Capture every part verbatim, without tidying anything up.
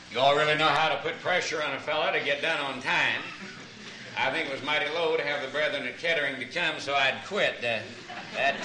You all really know how to put pressure on a fella to get done on time. I think it was mighty low to have the brethren at Kettering to come, so I'd quit. Uh, that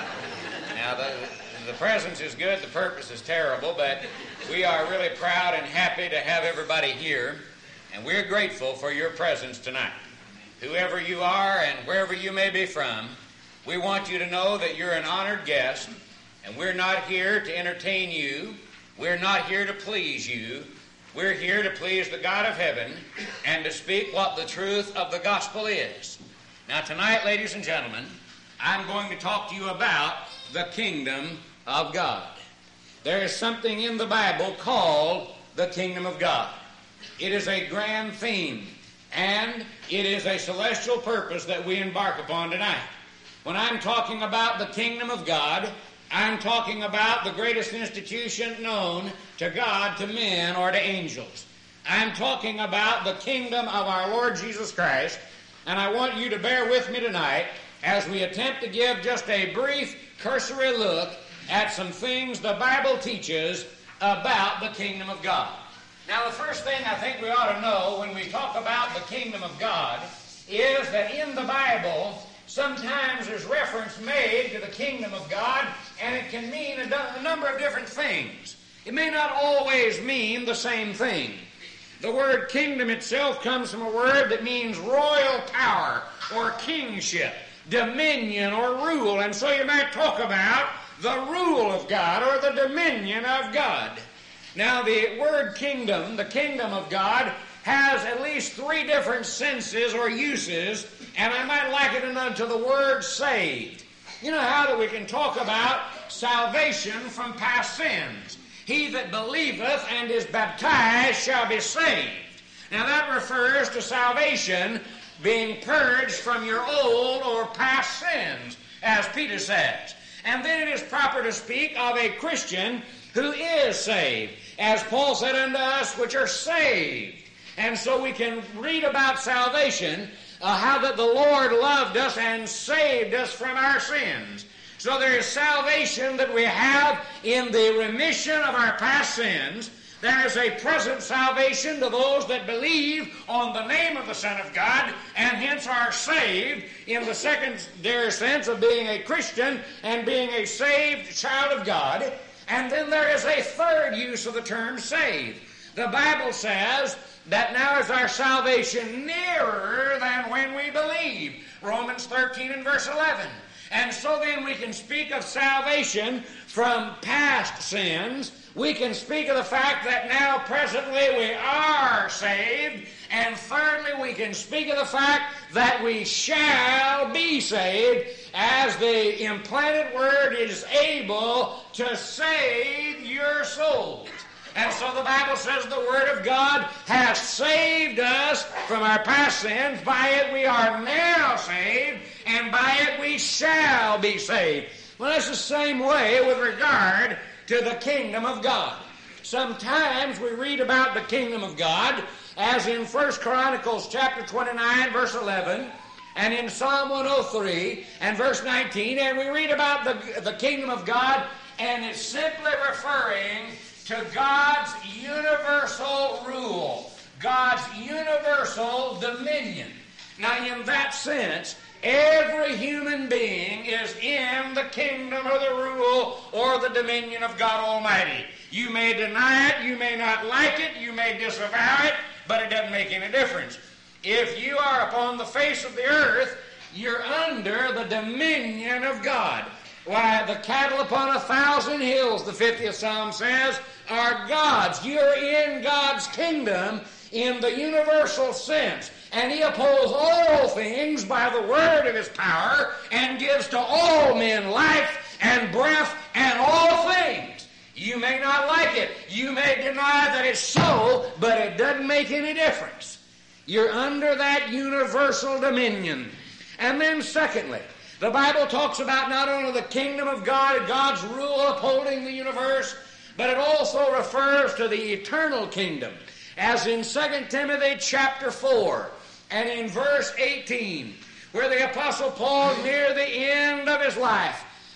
uh, now the the presence is good, the purpose is terrible, but we are really proud and happy to have everybody here, and we're grateful for your presence tonight. Whoever you are and wherever you may be from, we want you to know that you're an honored guest, and we're not here to entertain you. We're not here to please you. We're here to please the God of heaven and to speak what the truth of the gospel is. Now tonight, ladies and gentlemen, I'm going to talk to you about the kingdom of God. There is something in the Bible called the kingdom of God. It is a grand theme, and it is a celestial purpose that we embark upon tonight. When I'm talking about the kingdom of God, I'm talking about the greatest institution known to God, to men, or to angels. I'm talking about the kingdom of our Lord Jesus Christ, and I want you to bear with me tonight as we attempt to give just a brief, cursory look at some things the Bible teaches about the kingdom of God. Now, the first thing I think we ought to know when we talk about the kingdom of God is that in the Bible, sometimes there's reference made to the kingdom of God, and it can mean a, a number of different things. It may not always mean the same thing. The word kingdom itself comes from a word that means royal power or kingship, dominion or rule, and so you might talk about the rule of God or the dominion of God. Now, the word kingdom, the kingdom of God, has at least three different senses or uses, and I might liken it to the word saved. You know how that we can talk about salvation from past sins. He that believeth and is baptized shall be saved. Now that refers to salvation being purged from your old or past sins, as Peter says. And then it is proper to speak of a Christian who is saved, as Paul said unto us, which are saved. And so we can read about salvation, uh, how that the Lord loved us and saved us from our sins. So there is salvation that we have in the remission of our past sins. There is a present salvation to those that believe on the name of the Son of God and hence are saved in the secondary sense of being a Christian and being a saved child of God. And then there is a third use of the term saved. The Bible says that now is our salvation nearer than when we believe. Romans thirteen and verse eleven. And so then we can speak of salvation from past sins. We can speak of the fact that now presently we are saved. And thirdly, we can speak of the fact that we shall be saved, as the implanted word is able to save your souls. And so the Bible says the Word of God has saved us from our past sins. By it we are now saved, and by it we shall be saved. Well, that's the same way with regard to the kingdom of God. Sometimes we read about the kingdom of God, as in First Chronicles chapter twenty-nine, verse eleven, and in Psalm one oh three and verse nineteen, and we read about the, the kingdom of God, and it's simply referring to God's universal rule, God's universal dominion. Now, in that sense, every human being is in the kingdom or the rule or the dominion of God Almighty. You may deny it, you may not like it, you may disavow it, but it doesn't make any difference. If you are upon the face of the earth, you're under the dominion of God. Why, the cattle upon a thousand hills, the fiftieth Psalm says, are God's. You're in God's kingdom in the universal sense. And He upholds all things by the word of His power and gives to all men life and breath and all things. You may not like it. You may deny that it's so, but it doesn't make any difference. You're under that universal dominion. And then secondly, the Bible talks about not only the kingdom of God, God's rule upholding the universe, but it also refers to the eternal kingdom. As in Second Timothy chapter four and in verse eighteen, where the Apostle Paul, near the end of his life,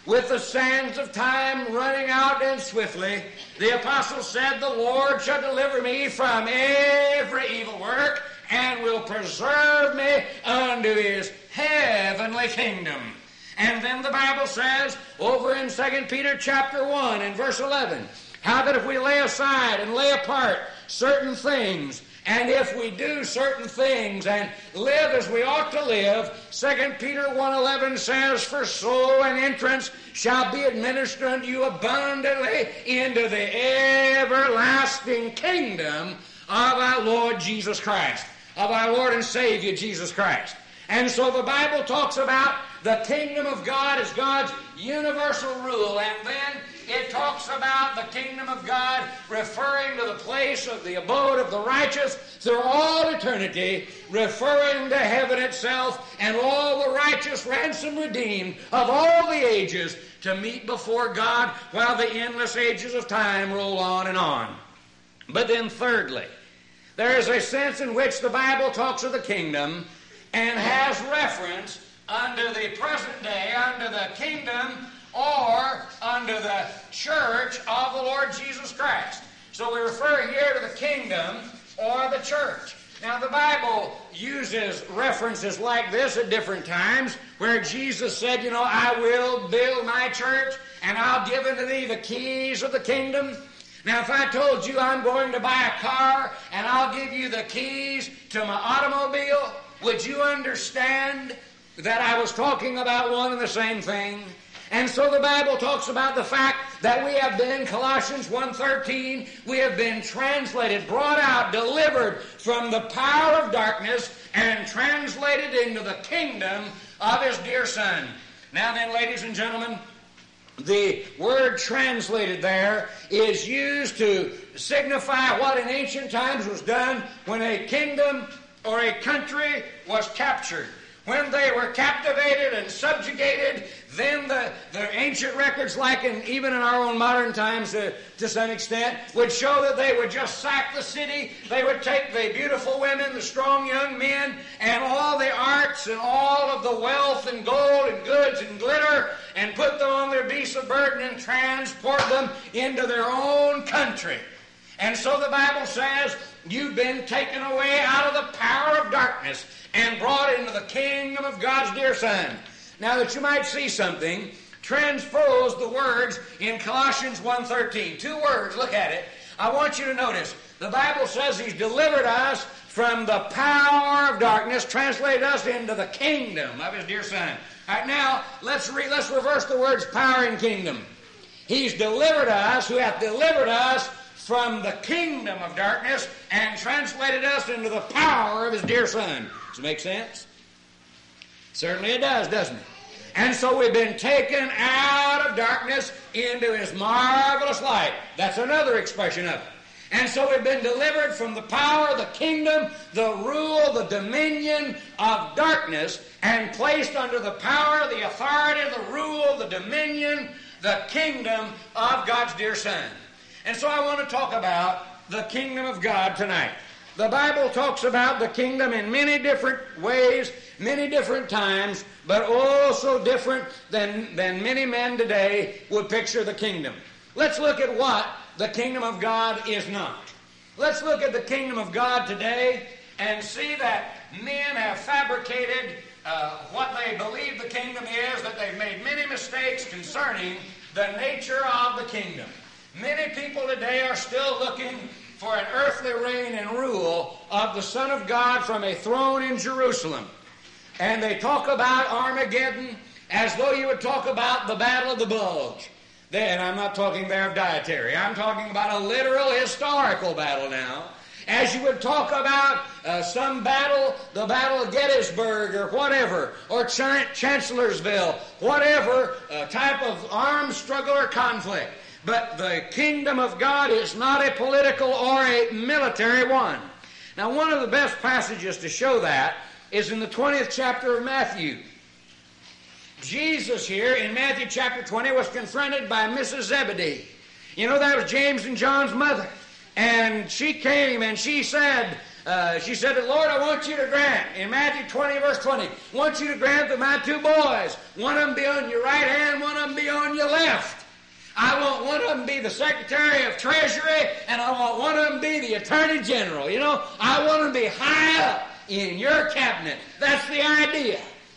with the sands of time running out and swiftly, the apostle said, the Lord shall deliver me from every evil work and will preserve me unto his heavenly kingdom. And then the Bible says over in Second Peter chapter one and verse eleven, how that if we lay aside and lay apart certain things, and if we do certain things and live as we ought to live, Second Peter one eleven says, for so an entrance shall be administered unto you abundantly into the everlasting kingdom of our Lord Jesus Christ, of our Lord and Savior Jesus Christ. And so the Bible talks about the kingdom of God as God's universal rule, and then it talks about the kingdom of God referring to the place of the abode of the righteous through all eternity, referring to heaven itself and all the righteous ransom redeemed of all the ages to meet before God while the endless ages of time roll on and on. But then thirdly, there is a sense in which the Bible talks of the kingdom and has reference under the present day, under the kingdom or under the church of the Lord Jesus Christ. So we refer here to the kingdom or the church. Now the Bible uses references like this at different times where Jesus said, you know, I will build my church and I'll give unto thee the keys of the kingdom. Now if I told you I'm going to buy a car and I'll give you the keys to my automobile, would you understand that I was talking about one and the same thing? And so the Bible talks about the fact that we have been, Colossians one thirteen, we have been translated, brought out, delivered from the power of darkness and translated into the kingdom of his dear Son. Now then, ladies and gentlemen, the word translated there is used to signify what in ancient times was done when a kingdom or a country was captured. When they were captivated and subjugated, then the, the ancient records, like in, even in our own modern times to, to some extent, would show that they would just sack the city. They would take the beautiful women, the strong young men, and all the arts and all of the wealth and gold and goods and glitter and put them on their beasts of burden and transport them into their own country. And so the Bible says, you've been taken away out of the power of darkness and brought into the kingdom of God's dear Son. Now that you might see something, transpose the words in Colossians one thirteen. Two words, look at it. I want you to notice, the Bible says he's delivered us from the power of darkness, translated us into the kingdom of his dear Son. All right, now, let's, re- let's reverse the words power and kingdom. He's delivered us, who hath delivered us from the kingdom of darkness and translated us into the power of his dear Son. Does it make sense? Certainly it does, doesn't it? And so we've been taken out of darkness into his marvelous light. That's another expression of it. And so we've been delivered from the power, the kingdom, the rule, the dominion of darkness and placed under the power, the authority, the rule, the dominion, the kingdom of God's dear Son. And so I want to talk about the kingdom of God tonight. The Bible talks about the kingdom in many different ways, many different times, but oh so different than, than many men today would picture the kingdom. Let's look at what the kingdom of God is not. Let's look at the kingdom of God today and see that men have fabricated uh, what they believe the kingdom is, that they've made many mistakes concerning the nature of the kingdom. Many people today are still looking for an earthly reign and rule of the Son of God from a throne in Jerusalem. And they talk about Armageddon as though you would talk about the Battle of the Bulge. Then I'm not talking there of dietary. I'm talking about a literal historical battle now. As you would talk about uh, some battle, the Battle of Gettysburg or whatever, or Ch- Chancellorsville, whatever uh, type of armed struggle or conflict. But the kingdom of God is not a political or a military one. Now, one of the best passages to show that is in the twentieth chapter of Matthew. Jesus here in Matthew chapter twenty was confronted by Missus Zebedee. You know, that was James and John's mother. And she came and she said, Uh, she said, Lord, I want you to grant, in Matthew twenty, verse twenty, I want you to grant that my two boys, one of them be on your right hand, one of them be on your left. I want one of them be the Secretary of Treasury, and I want one of them be the Attorney General. You know, I want them to be high up in your cabinet. That's the idea.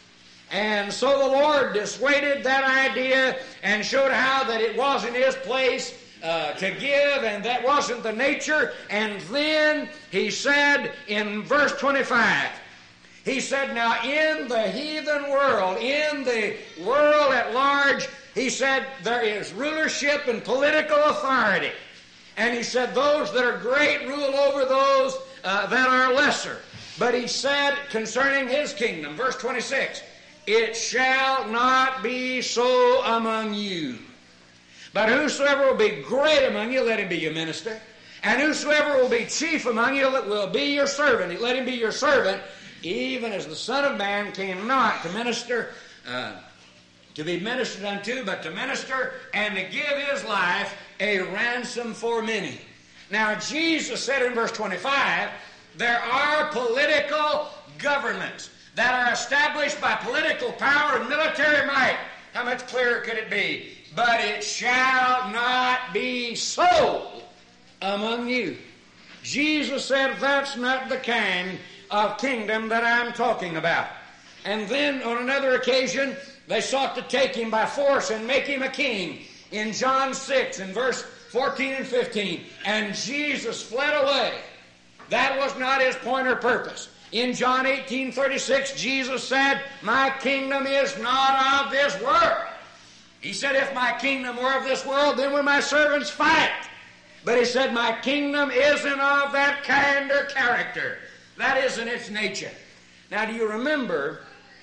And so the Lord dissuaded that idea and showed how that it wasn't His place Uh, to give, and that wasn't the nature. And then He said in verse twenty-five, He said, now in the heathen world, in the world at large, He said there is rulership and political authority. And He said those that are great rule over those uh, that are lesser. But He said concerning His kingdom, verse twenty-six, it shall not be so among you. But whosoever will be great among you, let him be your minister. And whosoever will be chief among you, will be your servant. Let him be your servant, even as the Son of Man came not to minister, uh, to be ministered unto, but to minister and to give His life a ransom for many. Now, Jesus said in verse twenty-five, there are political governments that are established by political power and military might. How much clearer could it be? But it shall not be so among you. Jesus said that's not the kind of kingdom that I'm talking about. And then on another occasion, they sought to take Him by force and make Him a king. In John six, in verse fourteen and fifteen, and Jesus fled away. That was not His point or purpose. In John eighteen thirty-six, Jesus said, my kingdom is not of this world. He said, if my kingdom were of this world, then would my servants fight. But He said, my kingdom isn't of that kind or character. That isn't its nature. Now, do you remember,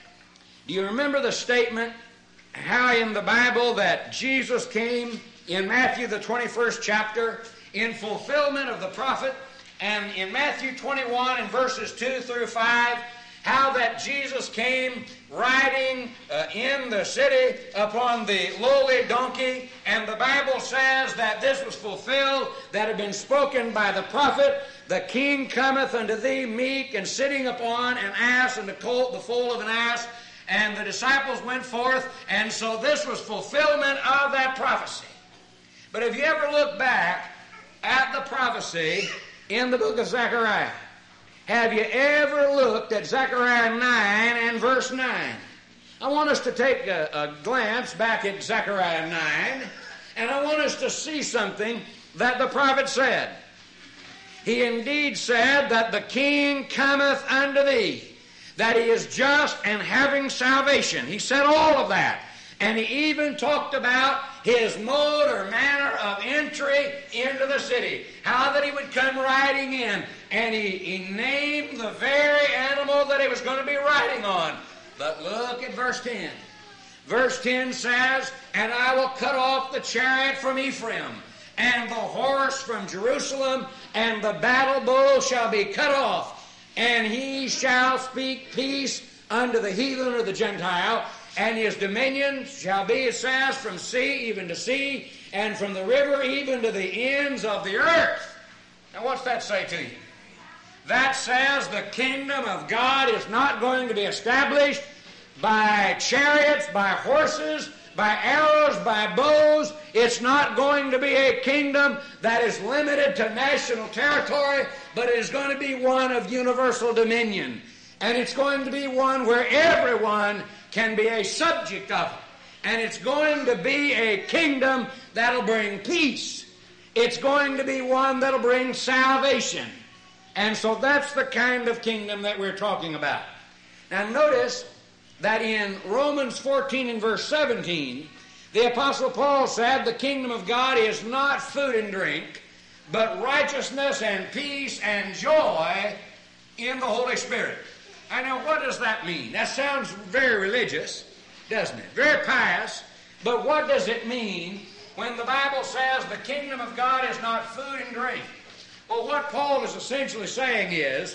do you remember the statement, how in the Bible that Jesus came in Matthew the twenty-first chapter in fulfillment of the prophet, and in Matthew twenty-one in verses two through five, how that Jesus came riding uh, in the city upon the lowly donkey, and the Bible says that this was fulfilled, that had been spoken by the prophet, the king cometh unto thee meek and sitting upon an ass, and the colt, the foal of an ass, and the disciples went forth, and so this was fulfillment of that prophecy. But have you ever looked back at the prophecy in the book of Zechariah? Have you ever looked at Zechariah nine and verse nine? I want us to take a, a glance back at Zechariah nine, and I want us to see something that the prophet said. He indeed said that the king cometh unto thee, that he is just and having salvation. He said all of that. And he even talked about his mode or manner of entry into the city. How that he would come riding in. And he, he named the very animal that he was going to be riding on. But look at verse ten. Verse ten says, and I will cut off the chariot from Ephraim, and the horse from Jerusalem, and the battle bow shall be cut off, and he shall speak peace unto the heathen or the Gentile, and his dominion shall be, it says, from sea even to sea, and from the river even to the ends of the earth. Now what's that say to you? That says the kingdom of God is not going to be established by chariots, by horses, by arrows, by bows. It's not going to be a kingdom that is limited to national territory, but it is going to be one of universal dominion. And it's going to be one where everyone can be a subject of it. And it's going to be a kingdom that'll bring peace. It's going to be one that'll bring salvation. And so that's the kind of kingdom that we're talking about. Now notice that in Romans fourteen and verse seventeen, the Apostle Paul said the kingdom of God is not food and drink, but righteousness and peace and joy in the Holy Spirit. I know, what does that mean? That sounds very religious, doesn't it? Very pious. But what does it mean when the Bible says the kingdom of God is not food and drink? Well, what Paul is essentially saying is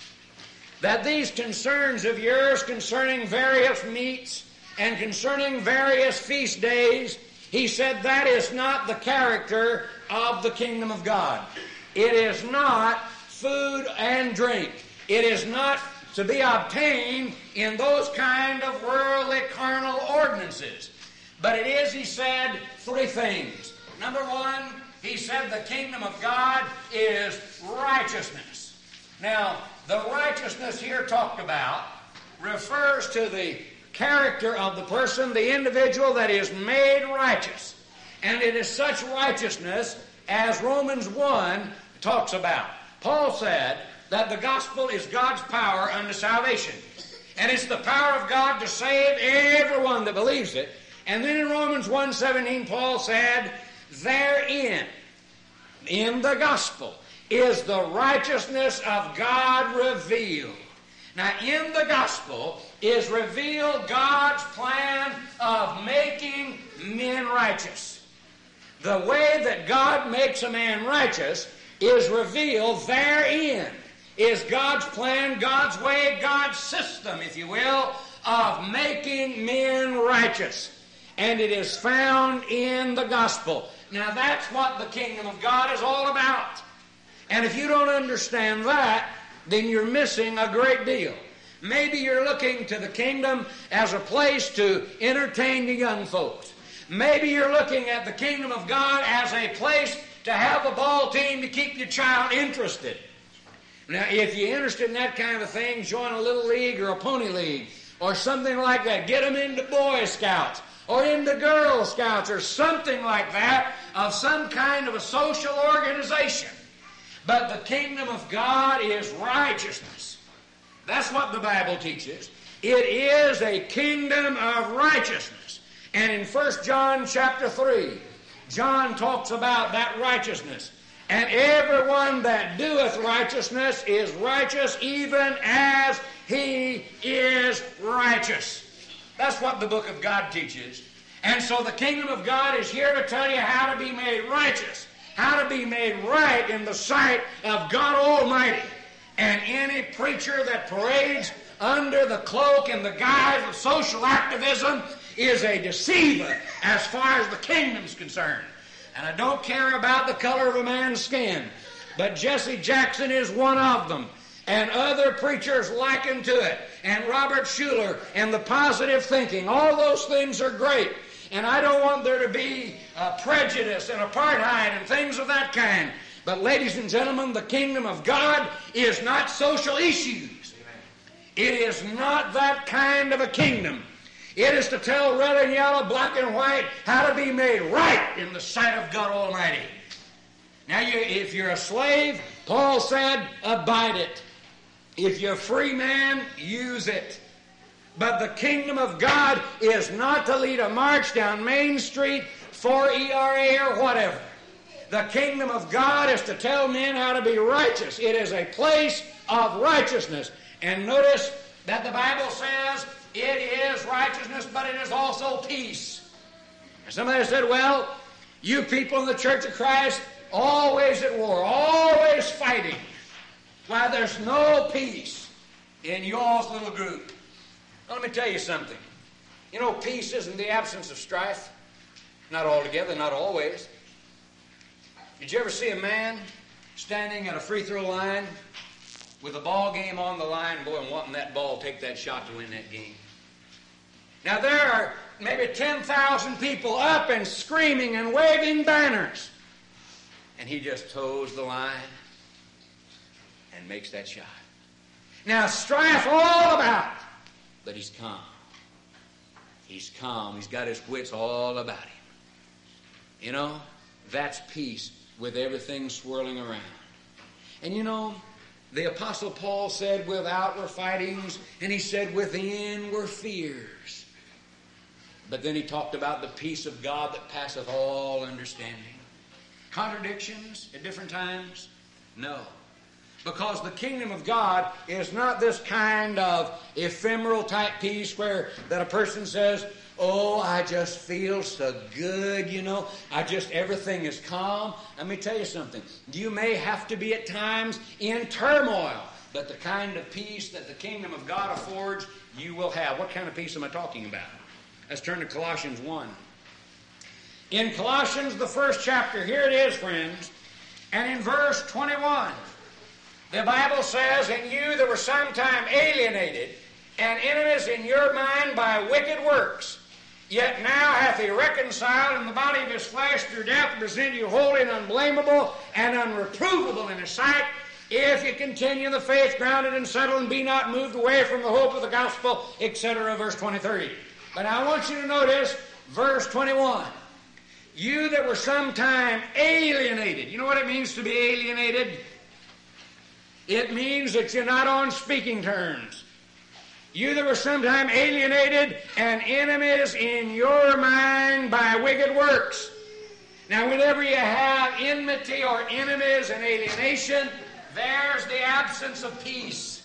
that these concerns of yours concerning various meats and concerning various feast days, he said that is not the character of the kingdom of God. It is not food and drink. It is not to be obtained in those kind of worldly carnal ordinances. But it is, he said, three things. Number one, he said the kingdom of God is righteousness. Now, the righteousness here talked about refers to the character of the person, the individual that is made righteous. And it is such righteousness as Romans one talks about. Paul said that the gospel is God's power unto salvation. And it's the power of God to save everyone that believes it. And then in Romans one seventeen, Paul said, therein, in the gospel, is the righteousness of God revealed. Now, in the gospel is revealed God's plan of making men righteous. The way that God makes a man righteous is revealed therein. Is God's plan, God's way, God's system, if you will, of making men righteous. And it is found in the gospel. Now, that's what the kingdom of God is all about. And if you don't understand that, then you're missing a great deal. Maybe you're looking to the kingdom as a place to entertain the young folks. Maybe you're looking at the kingdom of God as a place to have a ball team to keep your child interested. Now, if you're interested in that kind of thing, join a little league or a pony league or something like that. Get them into Boy Scouts or into Girl Scouts or something like that of some kind of a social organization. But the kingdom of God is righteousness. That's what the Bible teaches. It is a kingdom of righteousness. And in First John chapter three, John talks about that righteousness. And everyone that doeth righteousness is righteous even as he is righteous. That's what the book of God teaches. And so the kingdom of God is here to tell you how to be made righteous, how to be made right in the sight of God Almighty. And any preacher that parades under the cloak and the guise of social activism is a deceiver as far as the kingdom's concerned. And I don't care about the color of a man's skin, but Jesse Jackson is one of them. And other preachers liken to it. And Robert Schuller and the positive thinking. All those things are great. And I don't want there to be uh, prejudice and apartheid and things of that kind. But ladies and gentlemen, the kingdom of God is not social issues. It is not that kind of a kingdom. It is to tell red and yellow, black and white, how to be made right in the sight of God Almighty. Now, you, if you're a slave, Paul said, abide it. If you're a free man, use it. But the kingdom of God is not to lead a march down Main Street for E R A or whatever. The kingdom of God is to tell men how to be righteous. It is a place of righteousness. And notice that the Bible says it is righteousness, but it is also peace. And somebody said, well, you people in the Church of Christ, always at war, always fighting. Why, there's no peace in y'all's little group. Now, let me tell you something. You know, peace isn't the absence of strife. Not altogether, not always. Did you ever see a man standing at a free throw line with a ball game on the line, boy, and wanting that ball, take that shot to win that game? Now, there are maybe ten thousand people up and screaming and waving banners. And he just toes the line and makes that shot. Now, strife all about, but he's calm. He's calm. He's got his wits all about him. You know, that's peace with everything swirling around. And you know, the Apostle Paul said, without were fightings, and he said, within were fears. But then he talked about the peace of God that passeth all understanding. Contradictions at different times? No. Because the kingdom of God is not this kind of ephemeral type peace where that a person says, oh, I just feel so good, you know. I just, everything is calm. Let me tell you something. You may have to be at times in turmoil, but the kind of peace that the kingdom of God affords, you will have. What kind of peace am I talking about? Let's turn to Colossians one. In Colossians, the first chapter, here it is, friends, and in verse twenty-one, The Bible says, in you that were sometime alienated and enemies in your mind by wicked works, yet now hath he reconciled in the body of his flesh through death to present you holy and unblameable and unreprovable in his sight, if you continue in the faith, grounded and settled, and be not moved away from the hope of the gospel, et cetera, verse twenty-three. But I want you to notice verse twenty-one. You that were sometime alienated. You know what it means to be alienated? It means that you're not on speaking terms. You that were sometime alienated and enemies in your mind by wicked works. Now, whenever you have enmity or enemies and alienation, there's the absence of peace.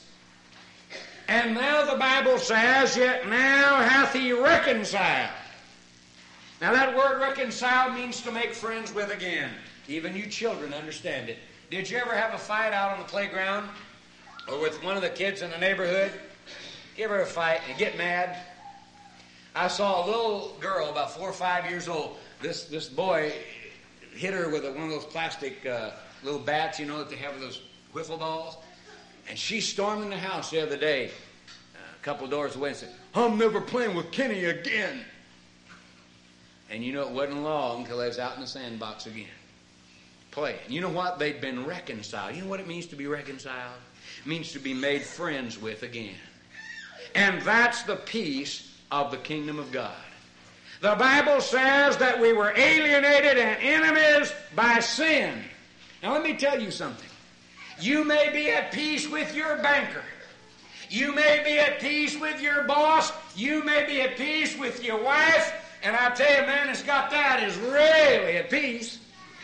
And now the Bible says, yet now hath he reconciled. Now that word reconcile means to make friends with again. Even you children understand it. Did you ever have a fight out on the playground? Or with one of the kids in the neighborhood? You ever have a fight and get mad? I saw a little girl about four or five years old. This this boy hit her with a, one of those plastic uh, little bats, you know, that they have with those wiffle balls. And she stormed in the house the other day, a couple doors away, and said, I'm never playing with Kenny again. And you know, it wasn't long until they was out in the sandbox again, playing. You know what? They'd been reconciled. You know what it means to be reconciled? It means to be made friends with again. And that's the peace of the kingdom of God. The Bible says that we were alienated and enemies by sin. Now let me tell you something. You may be at peace with your banker. You may be at peace with your boss. You may be at peace with your wife. And I tell you, a man that's got that is really at peace.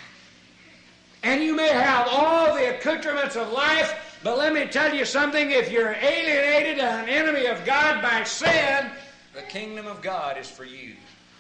And you may have all the accoutrements of life, but let me tell you something. If you're alienated and an enemy of God by sin, the kingdom of God is for you.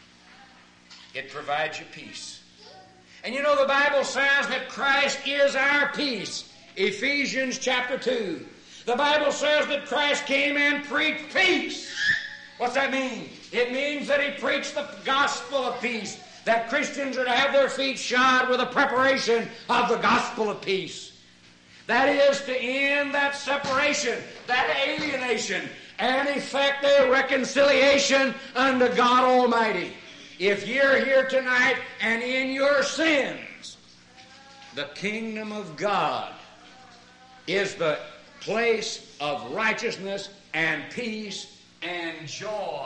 It provides you peace. And you know the Bible says that Christ is our peace. Ephesians chapter two. The Bible says that Christ came and preached peace. What's that mean? It means that he preached the gospel of peace. That Christians are to have their feet shod with the preparation of the gospel of peace. That is to end that separation, that alienation, and effect a reconciliation unto God Almighty. If you're here tonight and in your sins, the kingdom of God is the place of righteousness and peace and joy.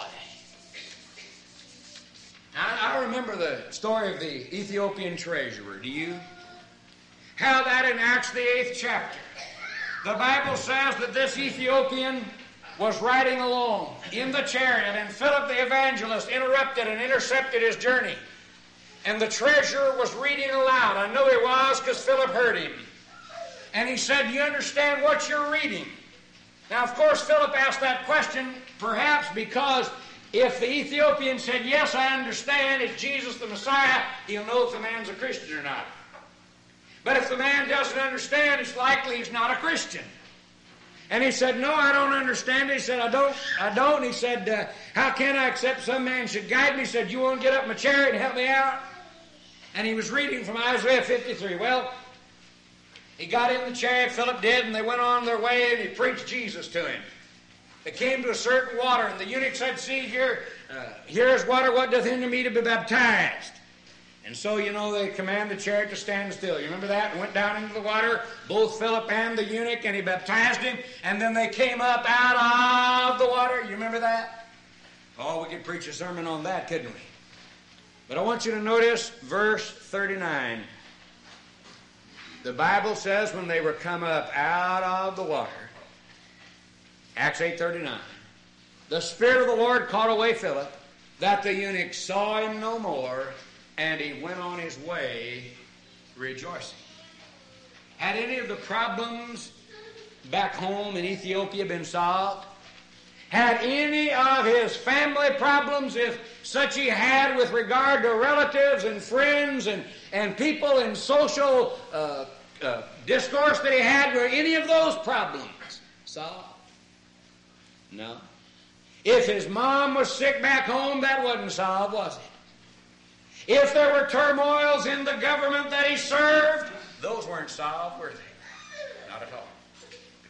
I, I remember the story of the Ethiopian treasurer. Do you? How that in Acts the eighth chapter. The Bible says that this Ethiopian was riding along in the chariot, and Philip the evangelist interrupted and intercepted his journey. And the treasurer was reading aloud. I know he was because Philip heard him. And he said, "Do you understand what you're reading?" Now, of course, Philip asked that question perhaps because if the Ethiopian said, "Yes, I understand, it's Jesus the Messiah," he'll know if the man's a Christian or not. But if the man doesn't understand, it's likely he's not a Christian. And he said, "No, I don't understand." He said, I don't, I don't. And he said, uh, "How can I accept some man should guide me?" He said, "You want to get up in my chariot and help me out?" And he was reading from Isaiah fifty-three. Well, he got in the chariot, Philip did, and they went on their way, and he preached Jesus to him. They came to a certain water, and the eunuch said, "See, here, uh, here is water. What doth hinder me to be baptized?" And so, you know, they command the chariot to stand still. You remember that? And went down into the water, both Philip and the eunuch, and he baptized him. And then they came up out of the water. You remember that? Oh, we could preach a sermon on that, couldn't we? But I want you to notice verse thirty-nine. The Bible says when they were come up out of the water, Acts eight thirty-nine, the Spirit of the Lord caught away Philip, that the eunuch saw him no more, and he went on his way rejoicing. Had any of the problems back home in Ethiopia been solved? Had any of his family problems, if such he had with regard to relatives and friends and, and people in social uh, uh, discourse that he had, were any of those problems solved? No. If his mom was sick back home, that wasn't solved, was it? If there were turmoils in the government that he served, those weren't solved, were they? Not at all.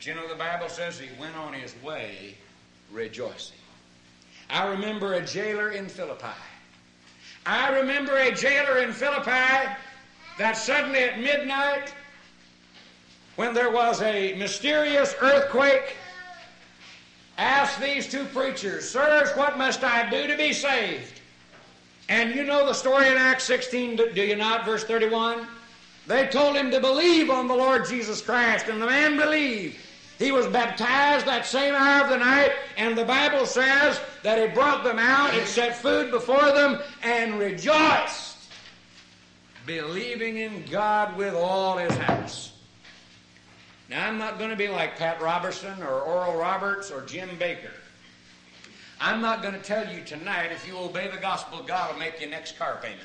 But you know, the Bible says he went on his way rejoicing. I remember a jailer in Philippi. I remember a jailer in Philippi that suddenly at midnight, when there was a mysterious earthquake, asked these two preachers, "Sirs, what must I do to be saved?" And you know the story in Acts sixteen, do you not? Verse thirty-one. They told him to believe on the Lord Jesus Christ, and the man believed. He was baptized that same hour of the night, and the Bible says that he brought them out and set food before them and rejoiced, believing in God with all his house. Now, I'm not going to be like Pat Robertson or Oral Roberts or Jim Baker. I'm not going to tell you tonight, if you obey the gospel, God will make your next car payment.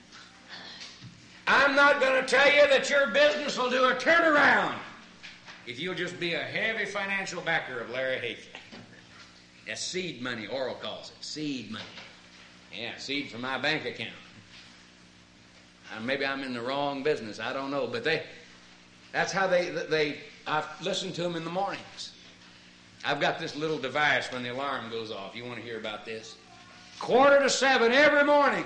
I'm not going to tell you that your business will do a turnaround if you'll just be a heavy financial backer of Larry Hayford. That's seed money, Oral calls it. Seed money. Yeah, seed from my bank account. Uh, maybe I'm in the wrong business. I don't know. But they, that's how they, they, I listen to them in the mornings. I've got this little device when the alarm goes off. You want to hear about this? Quarter to seven every morning.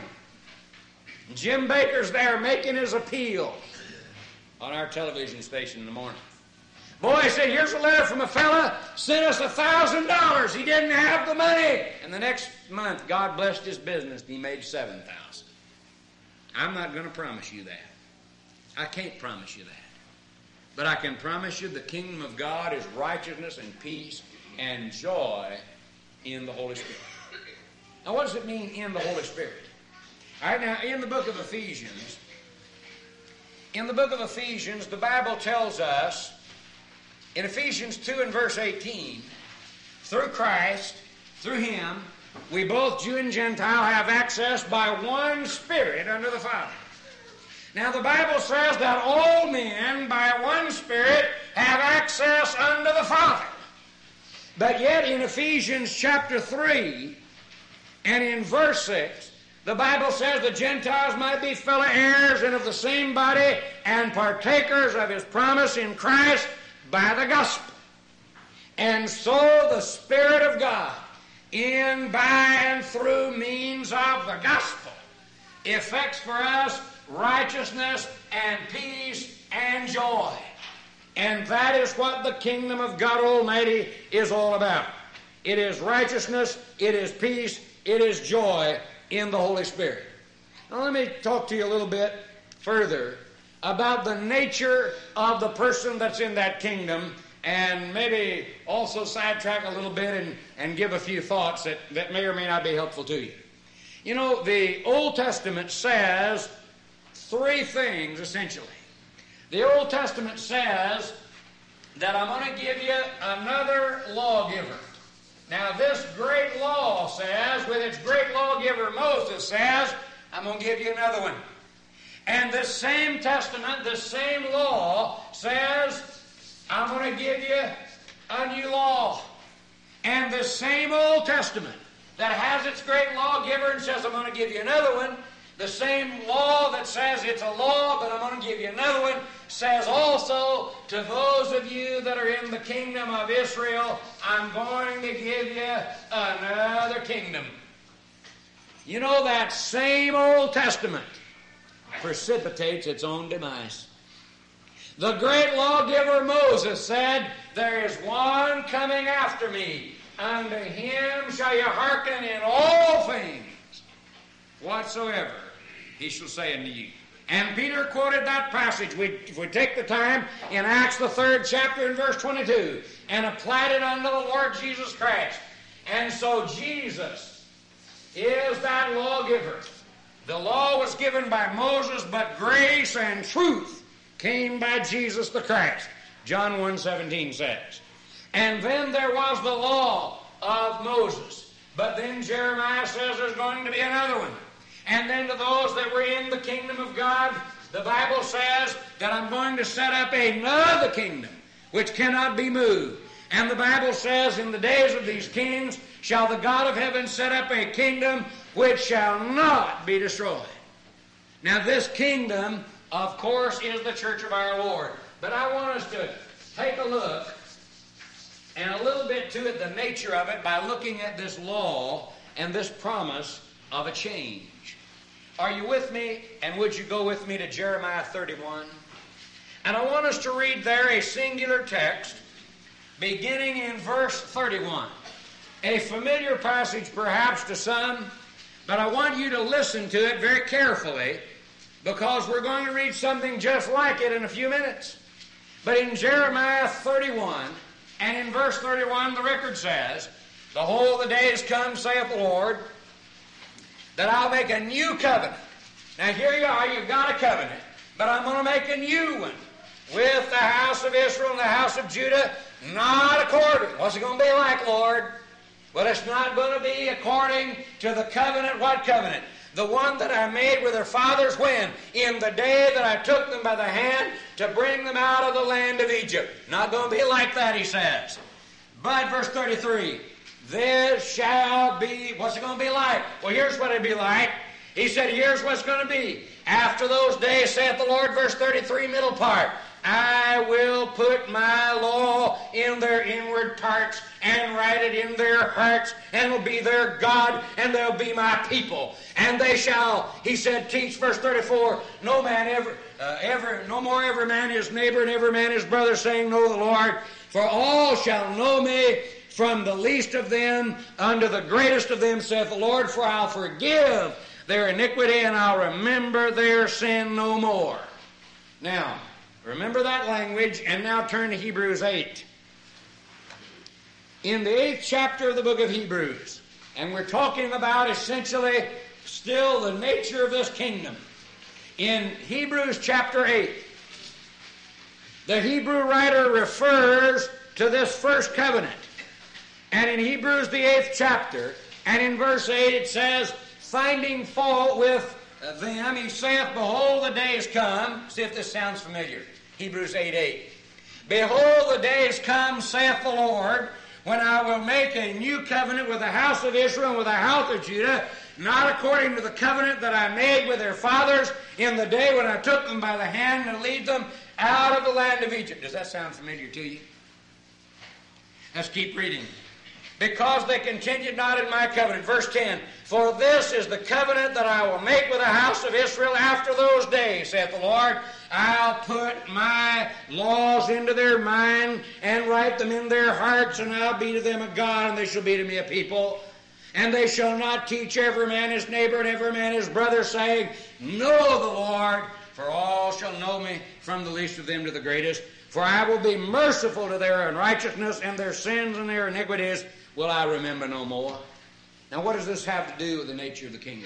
Jim Baker's there making his appeal on our television station in the morning. Boy, he said, here's a letter from a fella, sent us a thousand dollars. He didn't have the money. And the next month, God blessed his business, and he made seven thousand. I'm not going to promise you that. I can't promise you that. But I can promise you the kingdom of God is righteousness and peace and joy in the Holy Spirit. Now, what does it mean, in the Holy Spirit? All right, now, in the book of Ephesians, in the book of Ephesians, the Bible tells us, in Ephesians two and verse eighteen, through Christ, through Him, we both, Jew and Gentile, have access by one Spirit unto the Father. Now, the Bible says that all men, by one Spirit, have access unto the Father. But yet, in Ephesians chapter three, and in verse six, the Bible says the Gentiles might be fellow heirs and of the same body and partakers of His promise in Christ by the gospel. And so the Spirit of God, in, by, and through means of the gospel, effects for us righteousness and peace and joy. And that is what the kingdom of God Almighty is all about. It is righteousness, it is peace, it is joy in the Holy Spirit. Now let me talk to you a little bit further about the nature of the person that's in that kingdom, and maybe also sidetrack a little bit and, and give a few thoughts that, that may or may not be helpful to you. You know, the Old Testament says three things, essentially. The Old Testament says that I'm going to give you another lawgiver. Now, this great law says, with its great lawgiver Moses says, I'm going to give you another one. And this same testament, this same law says, I'm going to give you a new law. And this same Old Testament that has its great lawgiver and says, I'm going to give you another one, the same law that says it's a law, but I'm going to give you another one, says also to those of you that are in the kingdom of Israel, I'm going to give you another kingdom. You know, that same Old Testament precipitates its own demise. The great lawgiver Moses said, there is one coming after me. Unto him shall you hearken in all things whatsoever he shall say unto you. And Peter quoted that passage. We, if we take the time in Acts the third chapter and verse twenty-two and applied it unto the Lord Jesus Christ. And so Jesus is that lawgiver. The law was given by Moses, but grace and truth came by Jesus the Christ. John one seventeen says. And then there was the law of Moses. But then Jeremiah says there's going to be another one. And then to those that were in the kingdom of God, the Bible says that I'm going to set up another kingdom which cannot be moved. And the Bible says, in the days of these kings shall the God of heaven set up a kingdom which shall not be destroyed. Now this kingdom, of course, is the church of our Lord. But I want us to take a look and a little bit to it, the nature of it, by looking at this law and this promise of a change. Are you with me? And would you go with me to Jeremiah thirty-one? And I want us to read there a singular text beginning in verse thirty-one. A familiar passage perhaps to some, but I want you to listen to it very carefully because we're going to read something just like it in a few minutes. But in Jeremiah thirty-one, and in verse thirty-one, the record says, "Behold, the days come, saith the Lord, that I'll make a new covenant." Now here you are, you've got a covenant, but I'm going to make a new one with the house of Israel and the house of Judah, not according. What's it going to be like, Lord? Well, it's not going to be according to the covenant. What covenant? The one that I made with their fathers when? In the day that I took them by the hand to bring them out of the land of Egypt. Not going to be like that, he says. But verse thirty-three, this shall be, what's it going to be like? Well, here's what it'll be like. He said, here's what's going to be. After those days, saith the Lord, verse thirty-three, middle part, I will put my law in their inward parts and write it in their hearts, and will be their God, and they'll be my people. And they shall, he said, teach, verse thirty-four, no man ever, uh, ever, no more every man his neighbor and every man his brother, saying, know the Lord, for all shall know me, from the least of them unto the greatest of them, saith the Lord, for I'll forgive their iniquity, and I'll remember their sin no more. Now, remember that language, and now turn to Hebrews eight. In the eighth chapter of the book of Hebrews, and we're talking about essentially still the nature of this kingdom. In Hebrews chapter eight, the Hebrew writer refers to this first covenant. And in Hebrews the eighth chapter, and in verse eight it says, finding fault with them, he saith, behold, the days come. See if this sounds familiar. Hebrews eight eight. Behold, the days come, saith the Lord, when I will make a new covenant with the house of Israel and with the house of Judah, not according to the covenant that I made with their fathers in the day when I took them by the hand to lead them out of the land of Egypt. Does that sound familiar to you? Let's keep reading. Because they continued not in my covenant. Verse ten. For this is the covenant that I will make with the house of Israel after those days, saith the Lord. I'll put my laws into their mind and write them in their hearts, and I'll be to them a God, and they shall be to me a people. And they shall not teach every man his neighbor and every man his brother, saying, know the Lord, for all shall know me, from the least of them to the greatest. For I will be merciful to their unrighteousness, and their sins and their iniquities will I remember no more. Now, what does this have to do with the nature of the kingdom?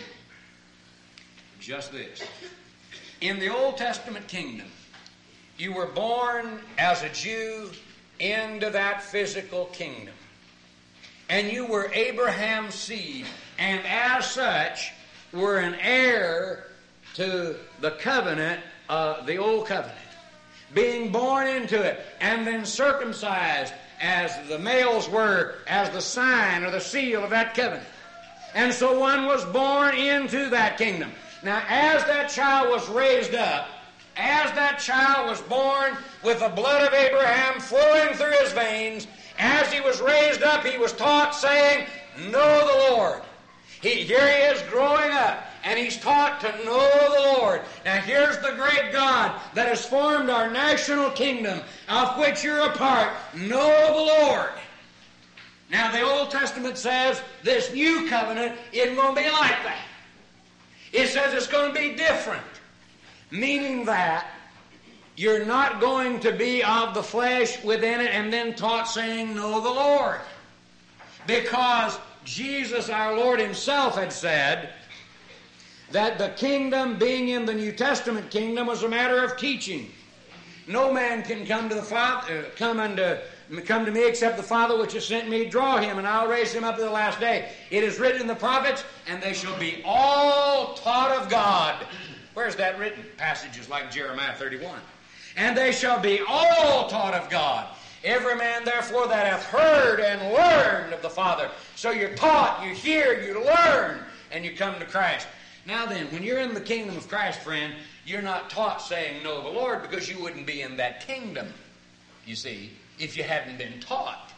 Just this. In the Old Testament kingdom, you were born as a Jew into that physical kingdom. And you were Abraham's seed, and as such were an heir to the covenant, uh, the Old Covenant. Being born into it, and then circumcised, as the males were, as the sign or the seal of that covenant. And so one was born into that kingdom. Now, as that child was raised up, as that child was born with the blood of Abraham flowing through his veins, as he was raised up, he was taught, saying, know the Lord. He, here he is growing up, and he's taught to know the Lord. Now here's the great God that has formed our national kingdom, of which you're a part. Know the Lord. Now the Old Testament says this new covenant isn't going to be like that. It says it's going to be different, meaning that you're not going to be of the flesh within it and then taught saying, know the Lord. Because Jesus, our Lord himself, had said that the kingdom, being in the New Testament kingdom, was a matter of teaching. No man can come to the Father, uh, come unto, come to me except the Father which has sent me, draw him, and I'll raise him up at the last day. It is written in the prophets, and they shall be all taught of God. Where's that written? Passages like Jeremiah thirty-one. And they shall be all taught of God. Every man, therefore, that hath heard and learned of the Father. So you're taught, you hear, you learn, and you come to Christ. Now then, when you're in the kingdom of Christ, friend, you're not taught saying, know the Lord, because you wouldn't be in that kingdom, you see, if you hadn't been taught.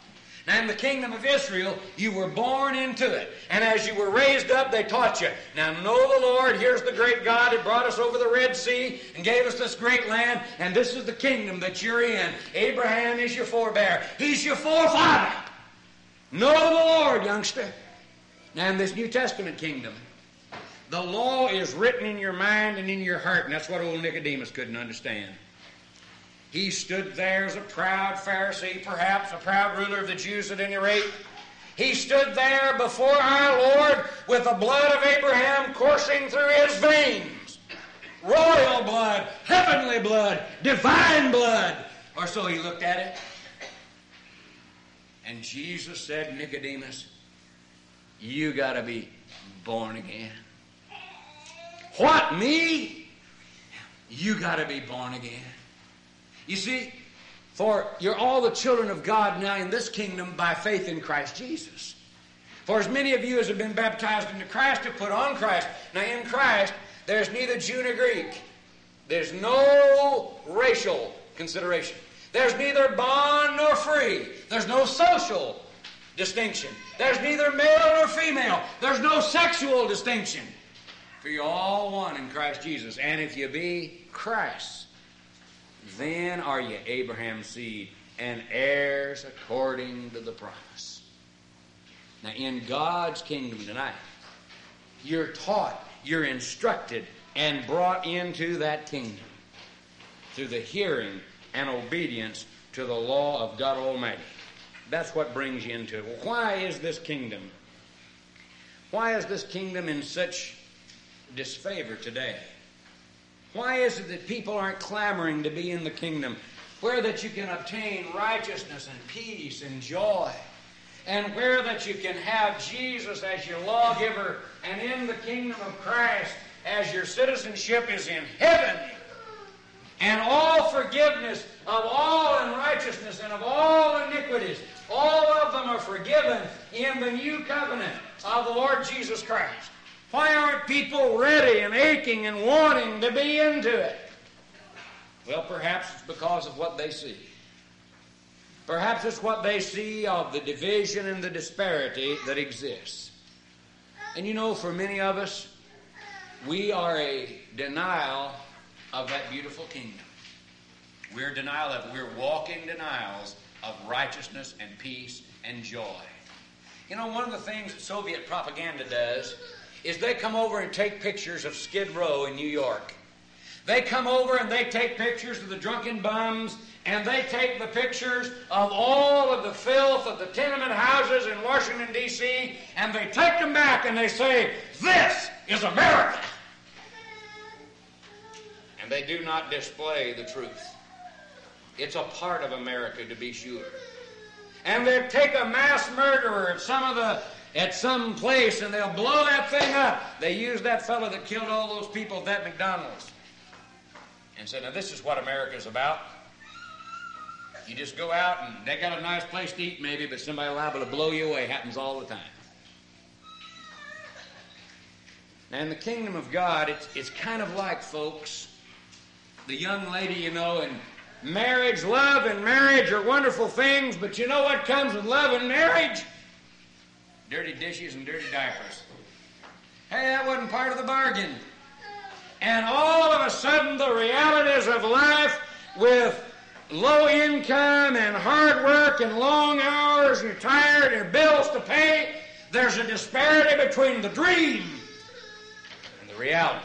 Now, in the kingdom of Israel, you were born into it. And as you were raised up, they taught you. Now, know the Lord. Here's the great God who brought us over the Red Sea and gave us this great land. And this is the kingdom that you're in. Abraham is your forebear. He's your forefather. Know the Lord, youngster. Now, in this New Testament kingdom, the law is written in your mind and in your heart. And that's what old Nicodemus couldn't understand. He stood there as a proud Pharisee, perhaps a proud ruler of the Jews at any rate. He stood there before our Lord with the blood of Abraham coursing through his veins. Royal blood, heavenly blood, divine blood. Or so he looked at it. And Jesus said, Nicodemus, you got to be born again. What, me? You got to be born again. You see, for you're all the children of God now in this kingdom by faith in Christ Jesus. For as many of you as have been baptized into Christ have put on Christ. Now in Christ, there's neither Jew nor Greek. There's no racial consideration. There's neither bond nor free. There's no social distinction. There's neither male nor female. There's no sexual distinction. For you're all one in Christ Jesus. And if you be Christ's, then are you Abraham's seed and heirs according to the promise. Now, in God's kingdom tonight, you're taught, you're instructed, and brought into that kingdom through the hearing and obedience to the law of God Almighty. That's what brings you into it. Well, why is this kingdom? Why is this kingdom in such disfavor today? Why is it that people aren't clamoring to be in the kingdom, where that you can obtain righteousness and peace and joy, and where that you can have Jesus as your lawgiver, and in the kingdom of Christ as your citizenship is in heaven, and all forgiveness of all unrighteousness and of all iniquities, all of them are forgiven in the new covenant of the Lord Jesus Christ. Why aren't people ready and aching and wanting to be into it? Well, perhaps it's because of what they see. Perhaps it's what they see of the division and the disparity that exists. And you know, for many of us, we are a denial of that beautiful kingdom. We're denial of, we're walking denials of righteousness and peace and joy. You know, one of the things that Soviet propaganda does is they come over and take pictures of Skid Row in New York. They come over and they take pictures of the drunken bums, and they take the pictures of all of the filth of the tenement houses in Washington, D C, and they take them back and they say, this is America. And they do not display the truth. It's a part of America, to be sure. And they take a mass murderer at some of the at some place, and they'll blow that thing up. They use that fellow that killed all those people at that McDonald's and said, now this is what America's about. You just go out, and they got a nice place to eat maybe, but somebody liable to blow you away. Happens all the time. Now, in the kingdom of God, it's, it's kind of like, folks, the young lady, you know, and marriage, love and marriage are wonderful things, but you know what comes with love and marriage? Dirty dishes and dirty diapers. Hey, that wasn't part of the bargain. And all of a sudden, the realities of life with low income and hard work and long hours, and you're tired and bills to pay, there's a disparity between the dream and the reality.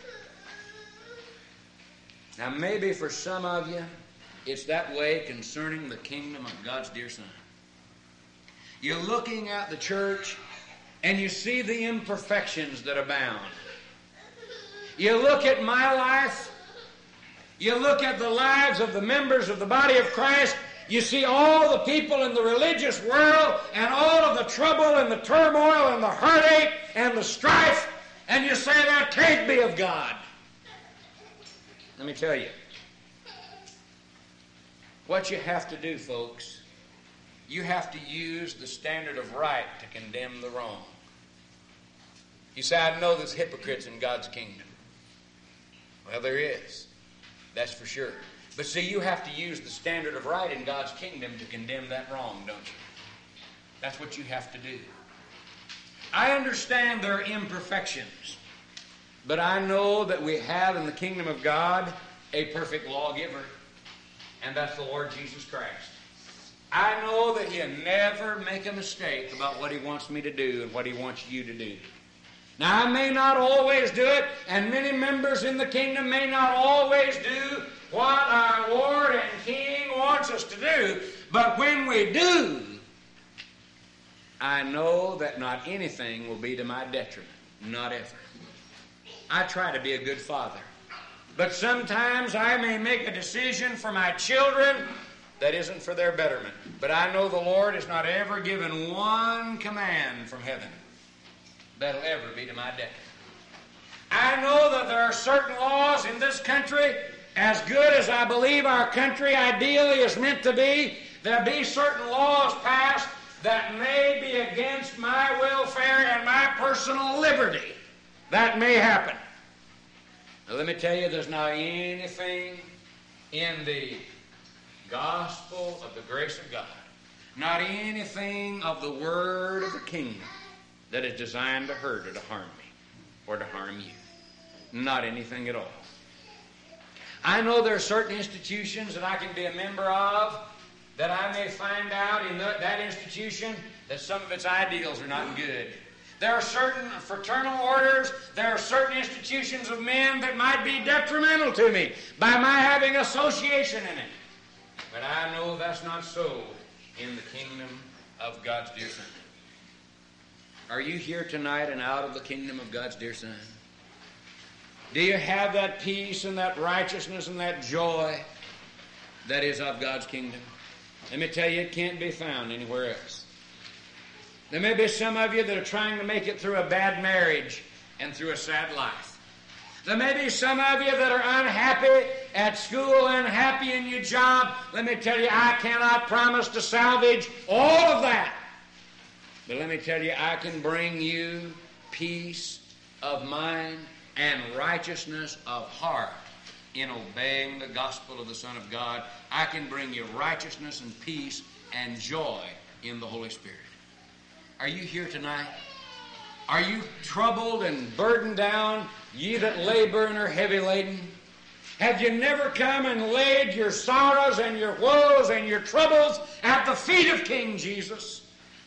Now, maybe for some of you, it's that way concerning the kingdom of God's dear Son. You're looking at the church, and you see the imperfections that abound. You look at my life, you look at the lives of the members of the body of Christ, you see all the people in the religious world, and all of the trouble and the turmoil and the heartache and the strife, and you say that can't be of God. Let me tell you, what you have to do, folks, you have to use the standard of right to condemn the wrong. You say, I know there's hypocrites in God's kingdom. Well, there is. That's for sure. But see, you have to use the standard of right in God's kingdom to condemn that wrong, don't you? That's what you have to do. I understand there are imperfections, but I know that we have in the kingdom of God a perfect lawgiver, and that's the Lord Jesus Christ. I know that He'll never make a mistake about what He wants me to do and what He wants you to do. Now, I may not always do it, and many members in the kingdom may not always do what our Lord and King wants us to do, but when we do, I know that not anything will be to my detriment. Not ever. I try to be a good father. But sometimes I may make a decision for my children that isn't for their betterment. But I know the Lord has not ever given one command from heaven that'll ever be to my detriment. I know that there are certain laws in this country, as good as I believe our country ideally is meant to be, there'll be certain laws passed that may be against my welfare and my personal liberty. That may happen. Now, let me tell you, there's not anything in the gospel of the grace of God, not anything of the word of the kingdom that is designed to hurt or to harm me or to harm you. Not anything at all. I know there are certain institutions that I can be a member of that I may find out in the, that institution that some of its ideals are not good. There are certain fraternal orders, there are certain institutions of men that might be detrimental to me by my having association in it. But I know that's not so in the kingdom of God's dear Son. Are you here tonight and out of the kingdom of God's dear Son? Do you have that peace and that righteousness and that joy that is of God's kingdom? Let me tell you, it can't be found anywhere else. There may be some of you that are trying to make it through a bad marriage and through a sad life. There may be some of you that are unhappy at school, unhappy in your job. Let me tell you, I cannot promise to salvage all of that. But let me tell you, I can bring you peace of mind and righteousness of heart in obeying the gospel of the Son of God. I can bring you righteousness and peace and joy in the Holy Spirit. Are you here tonight? Are you troubled and burdened down, ye that labor and are heavy laden? Have you never come and laid your sorrows and your woes and your troubles at the feet of King Jesus?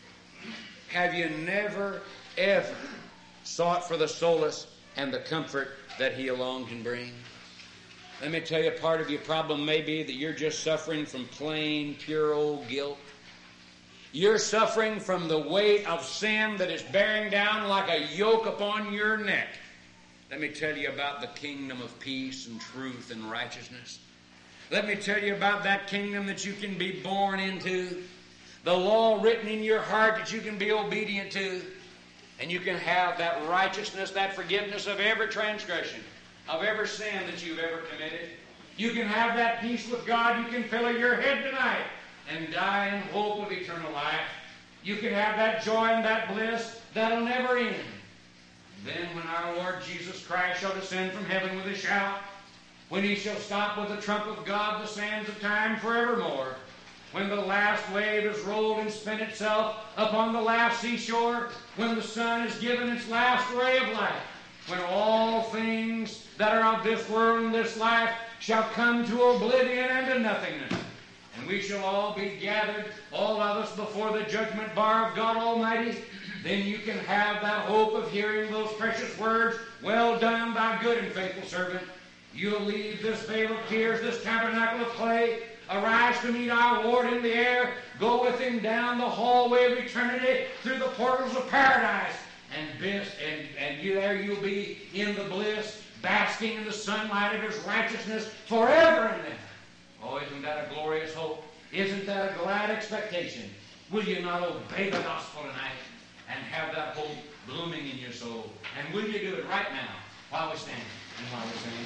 Have you never, ever sought for the solace and the comfort that He alone can bring? Let me tell you, part of your problem may be that you're just suffering from plain, pure old guilt. You're suffering from the weight of sin that is bearing down like a yoke upon your neck. Let me tell you about the kingdom of peace and truth and righteousness. Let me tell you about that kingdom that you can be born into. The law written in your heart that you can be obedient to. And you can have that righteousness, that forgiveness of every transgression, of every sin that you've ever committed. You can have that peace with God. You can fill your head tonight and die in hope of eternal life. You can have that joy and that bliss that'll never end. Then when our Lord Jesus Christ shall descend from heaven with a shout, when He shall stop with the trump of God the sands of time forevermore, when the last wave has rolled and spent itself upon the last seashore, when the sun has given its last ray of light, when all things that are of this world and this life shall come to oblivion and to nothingness, and we shall all be gathered, all of us, before the judgment bar of God Almighty, then you can have that hope of hearing those precious words, "Well done, thy good and faithful servant. You'll leave this vale of tears, this tabernacle of clay, arise to meet our Lord in the air, go with Him down the hallway of eternity through the portals of paradise, and, bliss, and, and you, there you'll be in the bliss, basking in the sunlight of His righteousness forever and ever." Oh, isn't that a glorious hope? Isn't that a glad expectation? Will you not obey the gospel tonight and have that hope blooming in your soul? And will you do it right now while we stand and while we sing?